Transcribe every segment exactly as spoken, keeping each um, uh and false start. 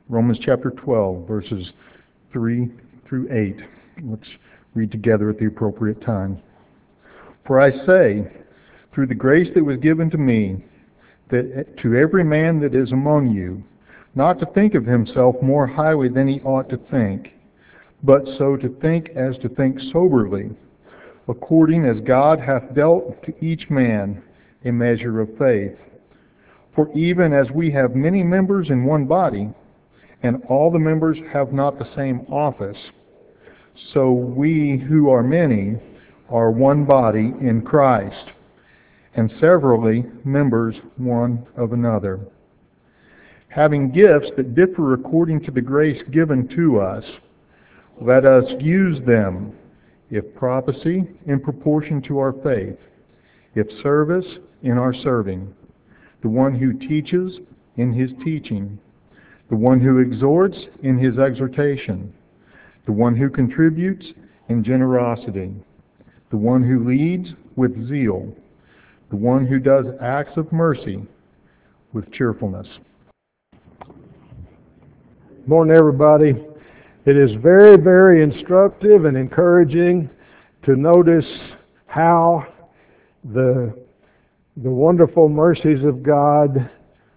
Romans chapter twelve, verses three through eight. Let's read together at the appropriate time. For I say, through the grace that was given to me, that to every man that is among you, not to think of himself more highly than he ought to think, but so to think as to think soberly, according as God hath dealt to each man a measure of faith. For even as we have many members in one body, and all the members have not the same office, so we who are many are one body in Christ, and severally members one of another, having gifts that differ according to the grace given to us. Let us use them, if prophecy, in proportion to our faith, if service, in our serving, the one who teaches, in his teaching, the one who exhorts, in his exhortation, the one who contributes, in generosity, the one who leads, with zeal, the one who does acts of mercy, with cheerfulness. Morning, everybody. It is very, very instructive and encouraging to notice how the, the wonderful mercies of God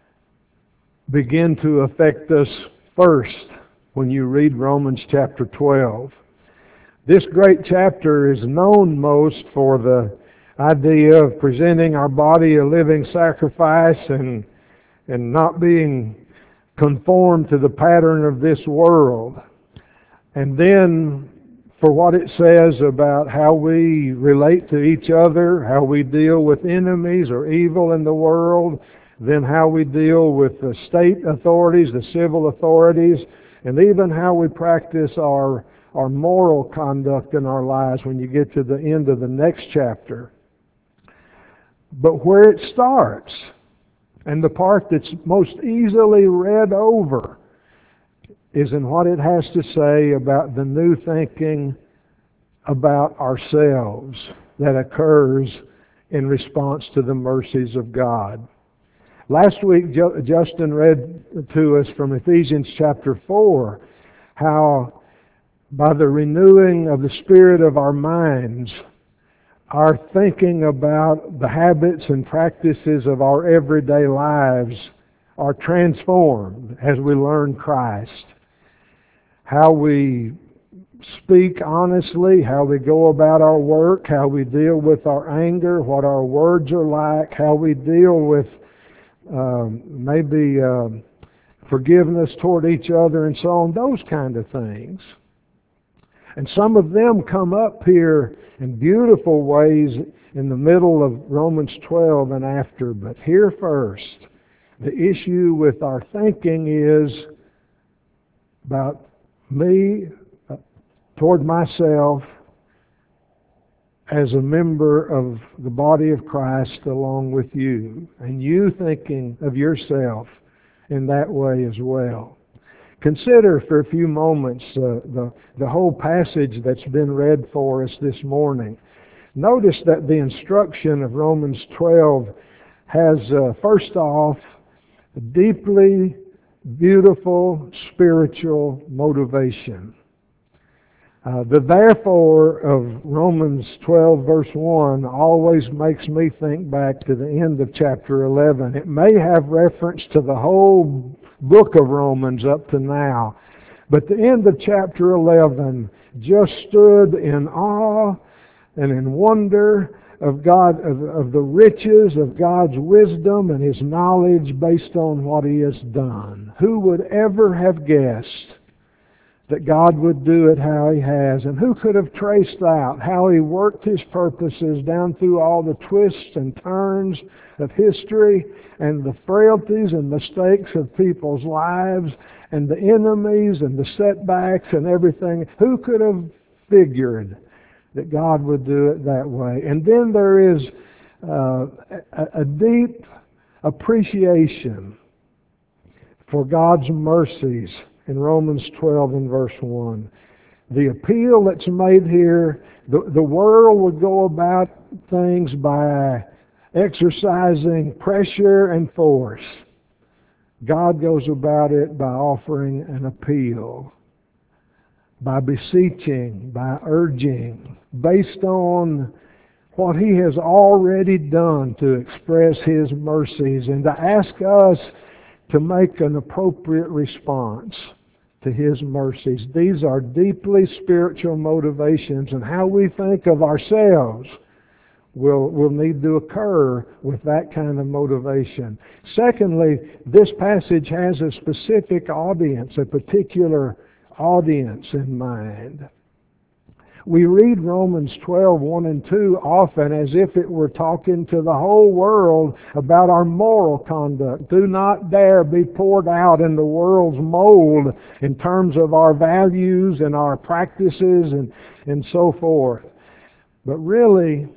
begin to affect us first when you read Romans chapter twelve. This great chapter is known most for the idea of presenting our body a living sacrifice and, and not being conformed to the pattern of this world. And then for what it says about how we relate to each other, how we deal with enemies or evil in the world, then how we deal with the state authorities, the civil authorities, and even how we practice our, our moral conduct in our lives when you get to the end of the next chapter. But where it starts, and the part that's most easily read over, is in what it has to say about the new thinking about ourselves that occurs in response to the mercies of God. Last week, Justin read to us from Ephesians chapter four, how by the renewing of the spirit of our minds, our thinking about the habits and practices of our everyday lives are transformed as we learn Christ. How we speak honestly, how we go about our work, how we deal with our anger, what our words are like, how we deal with um, maybe um, forgiveness toward each other and so on, those kind of things. And some of them come up here in beautiful ways in the middle of Romans twelve and after. But here first, the issue with our thinking is about me uh, toward myself as a member of the body of Christ along with you, and you thinking of yourself in that way as well. Consider for a few moments uh, the, the whole passage that's been read for us this morning. Notice that the instruction of Romans twelve has, uh, first off, a deeply beautiful spiritual motivation. Uh, the therefore of Romans twelve verse one always makes me think back to the end of chapter eleven. It may have reference to the whole book of Romans up to now, but the end of chapter eleven just stood in awe and in wonder of God, of, of the riches of God's wisdom and His knowledge based on what He has done. Who would ever have guessed that God would do it how He has? And who could have traced out how He worked His purposes down through all the twists and turns of history and the frailties and mistakes of people's lives and the enemies and the setbacks and everything? Who could have figured that God would do it that way? And then there is uh, a, a deep appreciation for God's mercies in Romans twelve and verse one. The appeal that's made here, the, the world would go about things by exercising pressure and force. God goes about it by offering an appeal, by beseeching, by urging, based on what He has already done to express His mercies, and to ask us to make an appropriate response to His mercies. These are deeply spiritual motivations, and how we think of ourselves will, will need to occur with that kind of motivation. Secondly, this passage has a specific audience, a particular audience in mind. We read Romans twelve, one and two often as if it were talking to the whole world about our moral conduct. Do not dare be poured out in the world's mold in terms of our values and our practices and, and so forth. But really,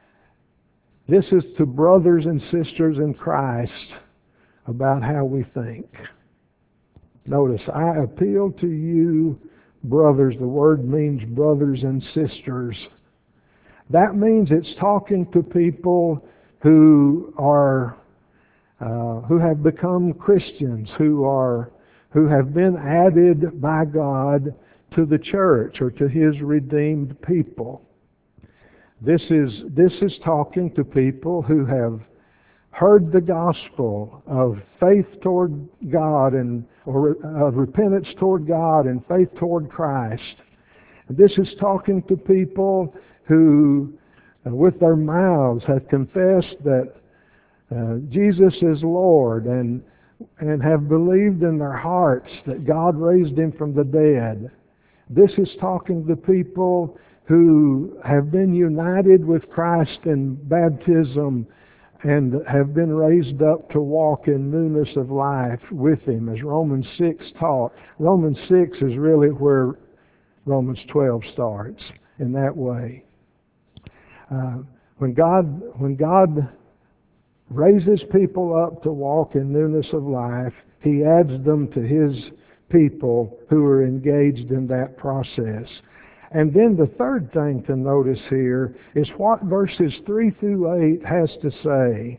this is to brothers and sisters in Christ about how we think. Notice, I appeal to you, brothers. The word means brothers and sisters. That means it's talking to people who are uh, who have become Christians, who are who have been added by God to the church or to His redeemed people. This is this is talking to people who have heard the gospel of faith toward God and or of repentance toward God and faith toward Christ. And this is talking to people who, uh, with their mouths, have confessed that uh, Jesus is Lord and and have believed in their hearts that God raised Him from the dead. This is talking to people who have been united with Christ in baptism and have been raised up to walk in newness of life with Him, as Romans six taught. Romans six is really where Romans twelve starts, in that way. Uh, when God, when God raises people up to walk in newness of life, He adds them to His people who are engaged in that process. And then the third thing to notice here is what verses three through eight has to say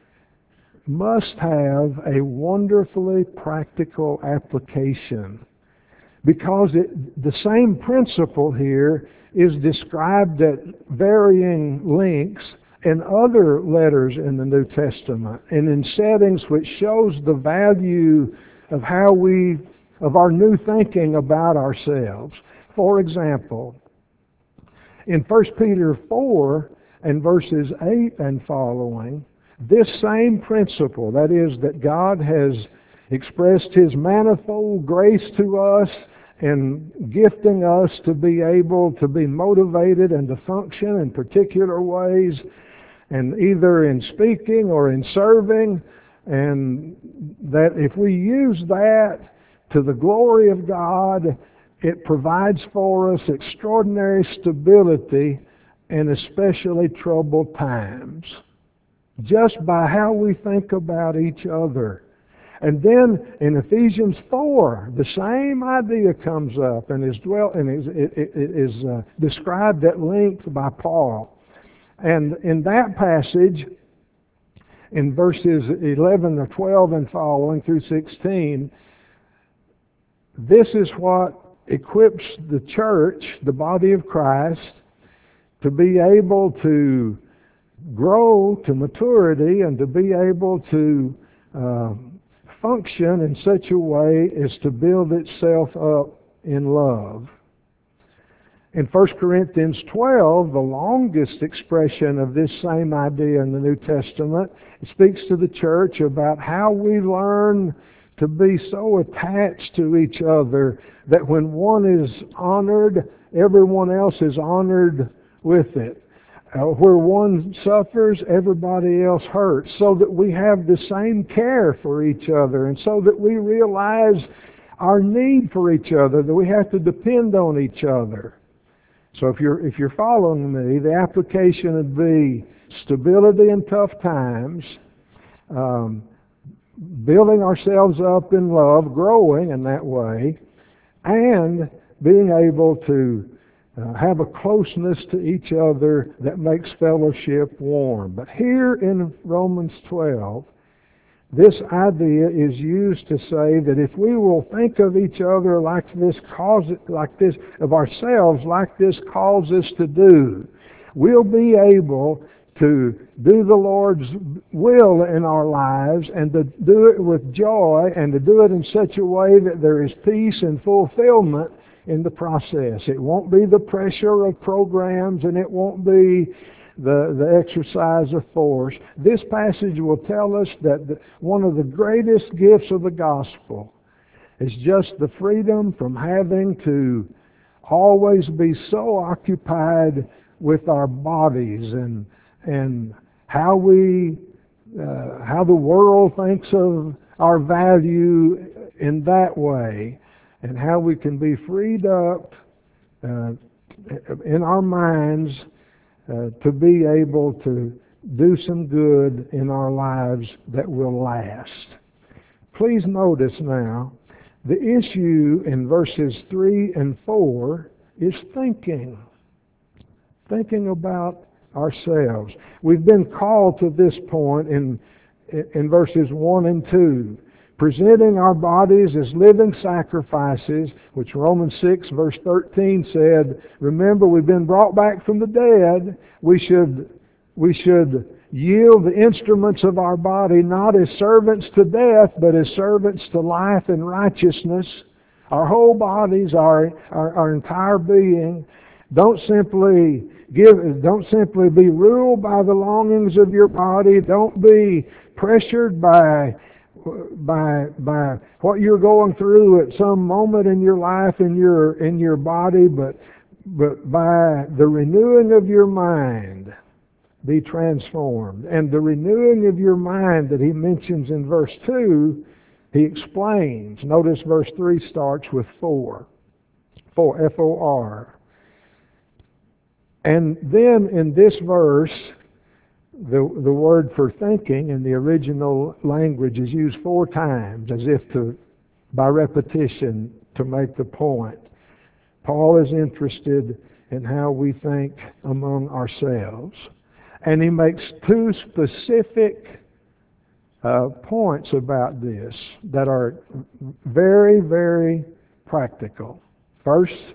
must have a wonderfully practical application, because it, the same principle here is described at varying lengths in other letters in the New Testament and in settings which shows the value of how we, of our new thinking about ourselves. For example, in First Peter four and verses eight and following, this same principle, that is, that God has expressed His manifold grace to us and gifting us to be able to be motivated and to function in particular ways, and either in speaking or in serving, and that if we use that to the glory of God, it provides for us extraordinary stability in especially troubled times, just by how we think about each other. And then in Ephesians four, the same idea comes up and is dwelt and is, it, it, it is uh, described at length by Paul. And in that passage, in verses eleven or twelve and following through sixteen, this is what equips the church, the body of Christ, to be able to grow to maturity and to be able to uh, function in such a way as to build itself up in love. In First Corinthians twelve, the longest expression of this same idea in the New Testament, it speaks to the church about how we learn to be so attached to each other that when one is honored, everyone else is honored with it. Uh, where one suffers, everybody else hurts, so that we have the same care for each other, and so that we realize our need for each other, that we have to depend on each other. So if you're if you're following me, the application would be stability in tough times, um, building ourselves up in love, growing in that way, and being able to uh, have a closeness to each other that makes fellowship warm. But here in Romans twelve, this idea is used to say that if we will think of each other like this cause like this of ourselves like this calls us to do, we'll be able to do the Lord's will in our lives and to do it with joy and to do it in such a way that there is peace and fulfillment in the process. It won't be the pressure of programs, and it won't be the, the exercise of force. This passage will tell us that the, one of the greatest gifts of the gospel is just the freedom from having to always be so occupied with our bodies and and how we uh, how the world thinks of our value in that way, and how we can be freed up uh, in our minds uh, to be able to do some good in our lives that will last. Please notice now, the issue in verses three and four is thinking. Thinking about ourselves. We've been called to this point in in verses one and two, presenting our bodies as living sacrifices, which Romans six verse thirteen said, remember, we've been brought back from the dead. We should we should yield the instruments of our body not as servants to death, but as servants to life and righteousness. Our whole bodies, our our, our entire being. Don't simply give, don't simply be ruled by the longings of your body. Don't be pressured by, by, by what you're going through at some moment in your life in your, in your body, but, but by the renewing of your mind, be transformed. And the renewing of your mind that he mentions in verse two, he explains. Notice verse three starts with four. For F O R. And then in this verse, the, the word for thinking in the original language is used four times, as if to, by repetition, to make the point. Paul is interested in how we think among ourselves. And he makes two specific uh, points about this that are very, very practical. First,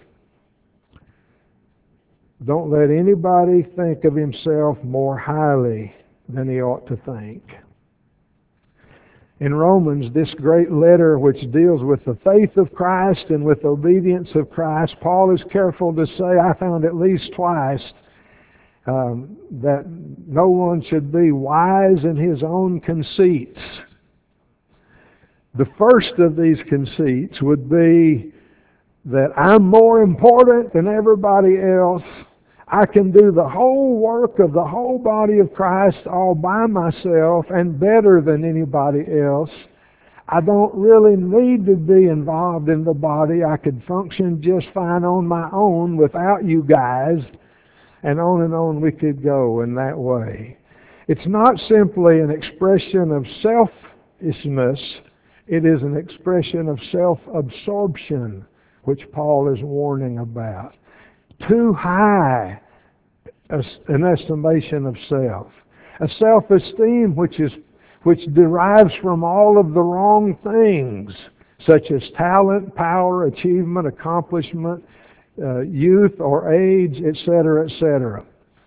don't let anybody think of himself more highly than he ought to think. In Romans, this great letter which deals with the faith of Christ and with obedience of Christ, Paul is careful to say, I found at least twice, um, that no one should be wise in his own conceits. The first of these conceits would be that I'm more important than everybody else. I can do the whole work of the whole body of Christ all by myself and better than anybody else. I don't really need to be involved in the body. I could function just fine on my own without you guys. And on and on we could go in that way. It's not simply an expression of selfishness. It is an expression of self-absorption, which Paul is warning about. Too high an estimation of self. A self-esteem which is which derives from all of the wrong things, such as talent, power, achievement, accomplishment, uh, youth or age, et cetera, et cetera.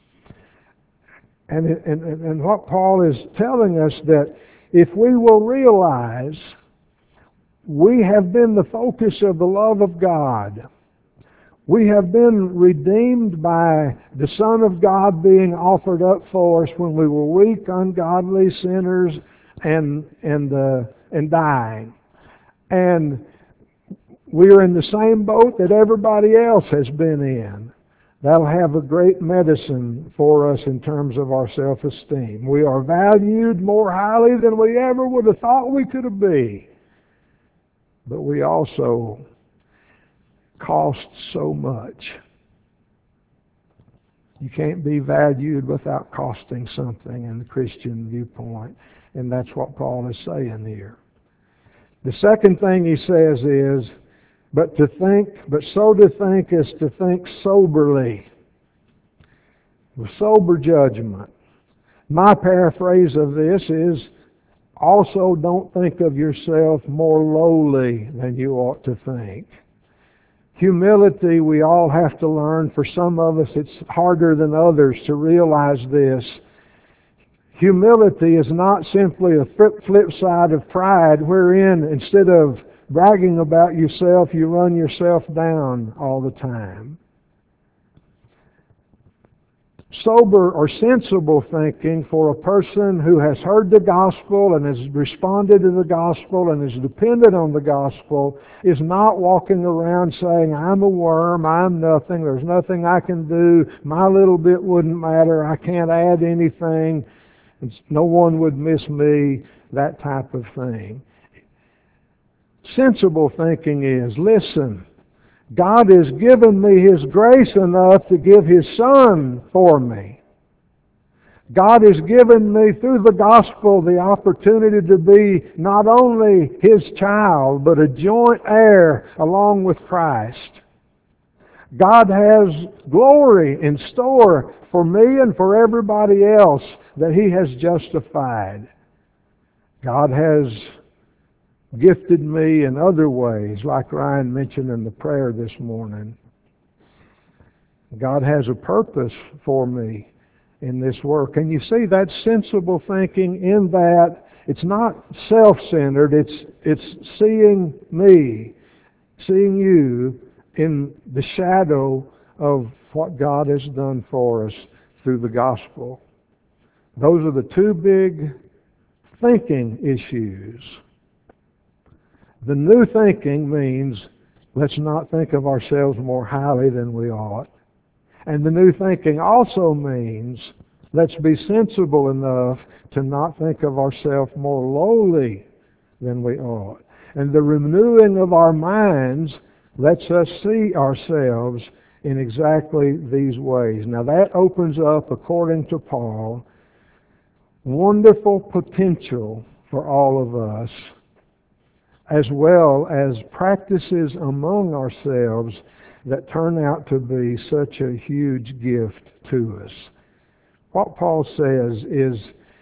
And, and, and what Paul is telling us that if we will realize we have been the focus of the love of God, we have been redeemed by the Son of God being offered up for us when we were weak, ungodly sinners, and and uh, and dying. And we are in the same boat that everybody else has been in. That'll have a great medicine for us in terms of our self-esteem. We are valued more highly than we ever would have thought we could be. But we also cost so much. You can't be valued without costing something in the Christian viewpoint. And that's what Paul is saying here. The second thing he says is, but to think, but so to think is to think soberly, with sober judgment. My paraphrase of this is, Also, don't think of yourself more lowly than you ought to think. Humility, we all have to learn. For some of us, it's harder than others to realize this. Humility is not simply a flip side of pride, wherein instead of bragging about yourself, you run yourself down all the time. Sober or sensible thinking for a person who has heard the gospel and has responded to the gospel and is dependent on the gospel is not walking around saying, I'm a worm, I'm nothing, there's nothing I can do, my little bit wouldn't matter, I can't add anything, no one would miss me, that type of thing. Sensible thinking is, listen, God has given me His grace enough to give His Son for me. God has given me through the gospel the opportunity to be not only His child, but a joint heir along with Christ. God has glory in store for me and for everybody else that He has justified. God has gifted me in other ways, like Ryan mentioned in the prayer this morning. God has a purpose for me in this work. And you see, that's sensible thinking in that it's not self-centered, it's, it's seeing me, seeing you in the shadow of what God has done for us through the gospel. Those are the two big thinking issues. The new thinking means let's not think of ourselves more highly than we ought. And the new thinking also means let's be sensible enough to not think of ourselves more lowly than we ought. And the renewing of our minds lets us see ourselves in exactly these ways. Now that opens up, according to Paul, wonderful potential for all of us, as well as practices among ourselves that turn out to be such a huge gift to us. What Paul says is,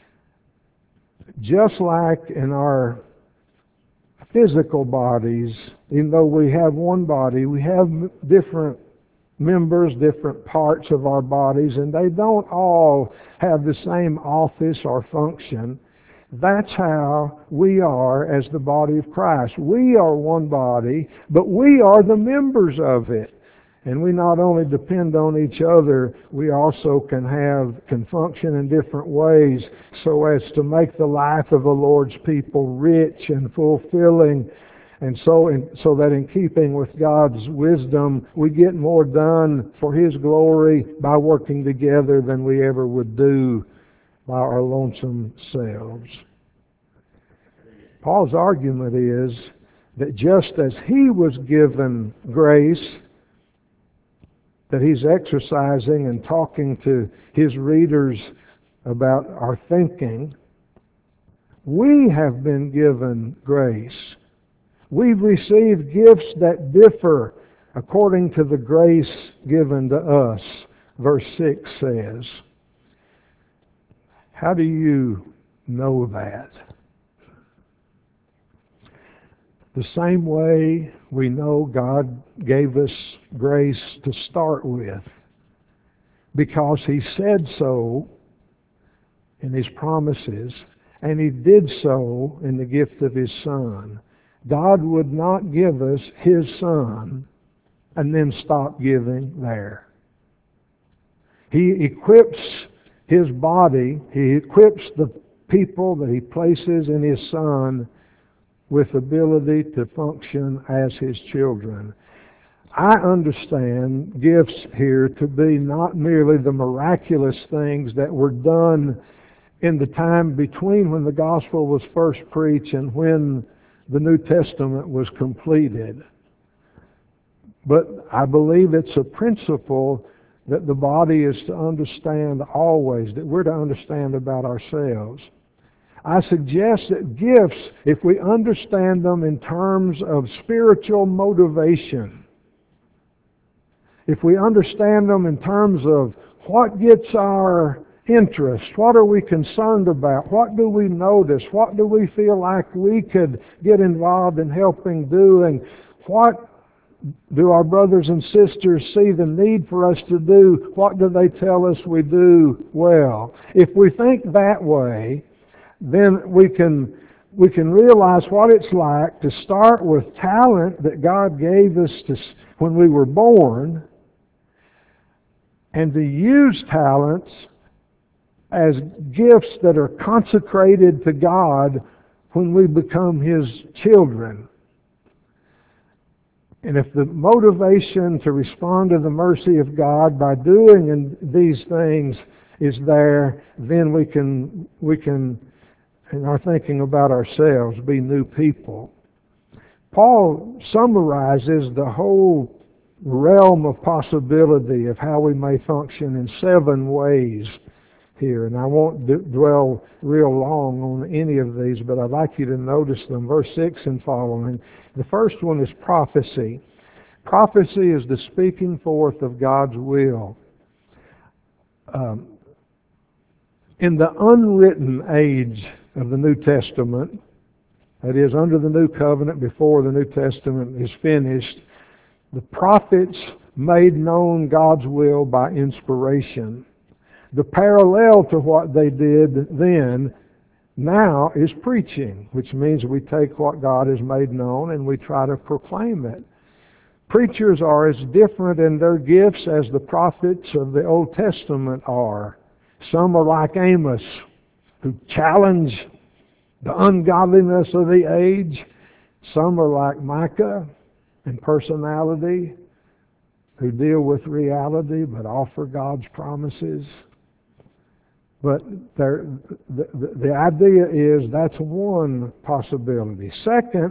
just like in our physical bodies, even though we have one body, we have different members, different parts of our bodies, and they don't all have the same office or function. That's how we are as the body of Christ. We are one body, but we are the members of it. And we not only depend on each other, we also can have, can function in different ways so as to make the life of the Lord's people rich and fulfilling. And so, in, so that in keeping with God's wisdom, we get more done for His glory by working together than we ever would do by our lonesome selves. Paul's argument is that just as he was given grace, that he's exercising and talking to his readers about our thinking, we have been given grace. We've received gifts that differ according to the grace given to us, verse six says. How do you know that? The same way we know God gave us grace to start with, because He said so in His promises, and He did so in the gift of His Son. God would not give us His Son and then stop giving there. He equips His body, He equips the people that He places in His Son with ability to function as His children. I understand gifts here to be not merely the miraculous things that were done in the time between when the gospel was first preached and when the New Testament was completed. But I believe it's a principle that the body is to understand always, that we're to understand about ourselves. I suggest that gifts, if we understand them in terms of spiritual motivation, if we understand them in terms of what gets our interest? What are we concerned about? What do we notice? What do we feel like we could get involved in helping do? And what do our brothers and sisters see the need for us to do? What do they tell us we do well? If we think that way, then we can we can realize what it's like to start with talent that God gave us to, when we were born, and to use talents as gifts that are consecrated to God when we become His children. And if the motivation to respond to the mercy of God by doing these things is there, then we can, we can, in our thinking about ourselves, be new people. Paul summarizes the whole realm of possibility of how we may function in seven ways here. And I won't d- dwell real long on any of these, but I'd like you to notice them. Verse six and following. The first one is prophecy. Prophecy is the speaking forth of God's will. Um, in the unwritten age of the New Testament, that is, under the New Covenant, before the New Testament is finished, the prophets made known God's will by inspiration. The parallel to what they did then now is preaching, which means we take what God has made known and we try to proclaim it. Preachers are as different in their gifts as the prophets of the Old Testament are. Some are like Amos, who challenge the ungodliness of the age. Some are like Micah in personality, who deal with reality but offer God's promises. But there, the, the, the idea is that's one possibility. Second,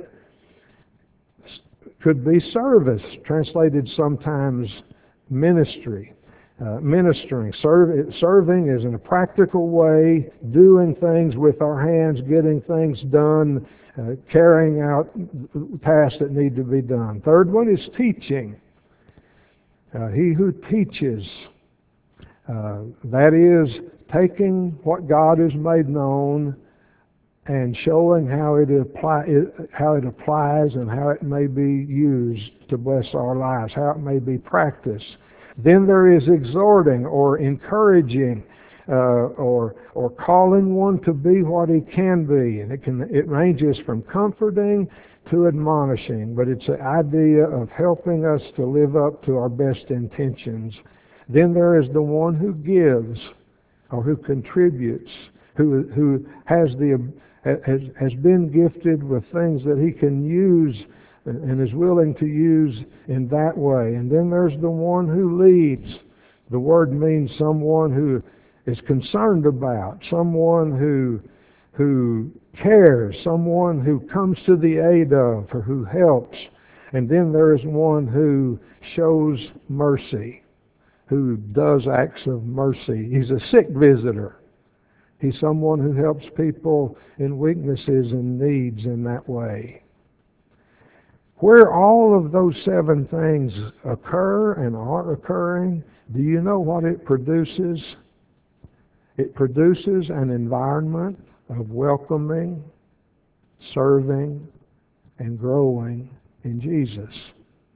could be service, translated sometimes ministry. Uh, ministering, serve, serving is in a practical way, doing things with our hands, getting things done, uh, carrying out tasks that need to be done. Third one is teaching. Uh, he who teaches, uh, that is, taking what God has made known and showing how it, apply, it, how it applies and how it may be used to bless our lives, how it may be practiced. Then there is exhorting or encouraging, uh, or or calling one to be what he can be, and it can it ranges from comforting to admonishing, but it's the idea of helping us to live up to our best intentions. Then there is the one who gives or who contributes, who who has the has has been gifted with things that he can use and is willing to use in that way. And then there's the one who leads. The word means someone who is concerned about, someone who who cares, someone who comes to the aid of, or who helps. And then there is one who shows mercy, who does acts of mercy. He's a sick visitor. He's someone who helps people in weaknesses and needs in that way. Where all of those seven things occur and are occurring, do you know what it produces? It produces an environment of welcoming, serving, and growing in Jesus.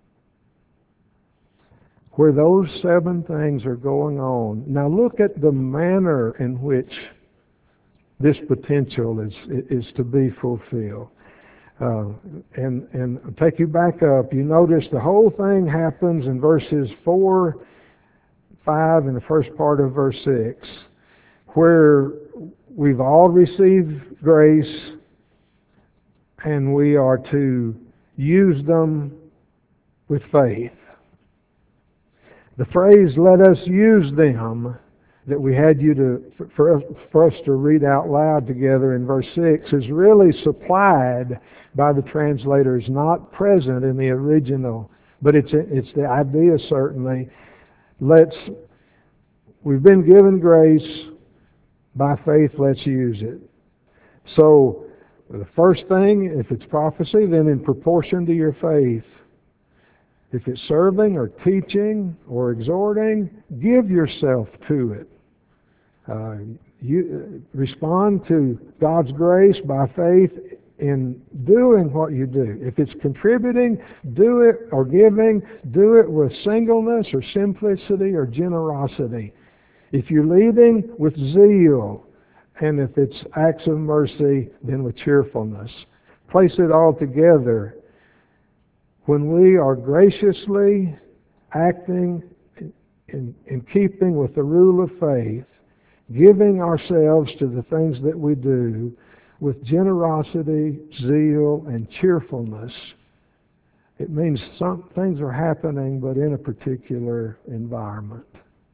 Where those seven things are going on. Now look at the manner in which this potential is, is to be fulfilled. Uh, and and take you back up. You notice the whole thing happens in verses four, five, and the first part of verse six, where we've all received grace and we are to use them with faith. The phrase, "let us use them," that we had you to for us, for us to read out loud together in verse six is really supplied by the translators, not present in the original, but it's it's the idea certainly. Let's we've been given grace by faith. Let's use it. So the first thing, if it's prophecy, then in proportion to your faith. If it's serving or teaching or exhorting, give yourself to it. Uh, you uh, respond to God's grace by faith in doing what you do. If it's contributing, do it, or giving, do it with singleness or simplicity or generosity. If you're leading, with zeal, and if it's acts of mercy, then with cheerfulness. Place it all together. When we are graciously acting in, in keeping with the rule of faith, giving ourselves to the things that we do with generosity, zeal, and cheerfulness, it means some things are happening, but in a particular environment.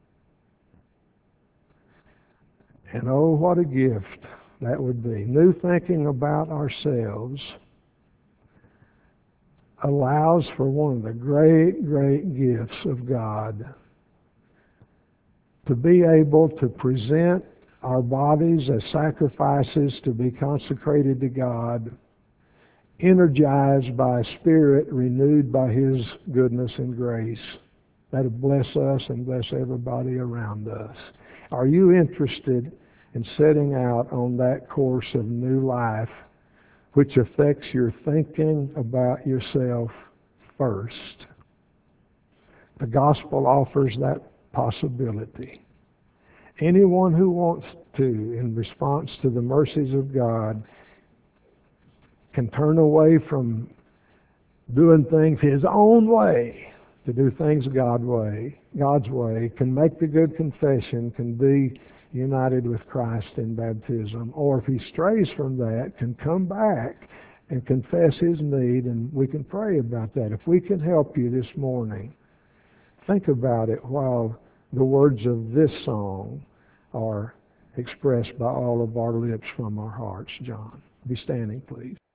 And oh, what a gift that would be. New thinking about ourselves allows for one of the great, great gifts of God, to be able to present our bodies as sacrifices to be consecrated to God, energized by a spirit renewed by His goodness and grace. That'll bless us and bless everybody around us. Are you interested in setting out on that course of new life, which affects your thinking about yourself first? The gospel offers that possibility. Anyone who wants to, in response to the mercies of God, can turn away from doing things his own way to do things God's way, God's way, can make the good confession, can be united with Christ in baptism, or if he strays from that, can come back and confess his need, and we can pray about that. If we can help you this morning, think about it while the words of this song are expressed by all of our lips from our hearts. John, be standing, please.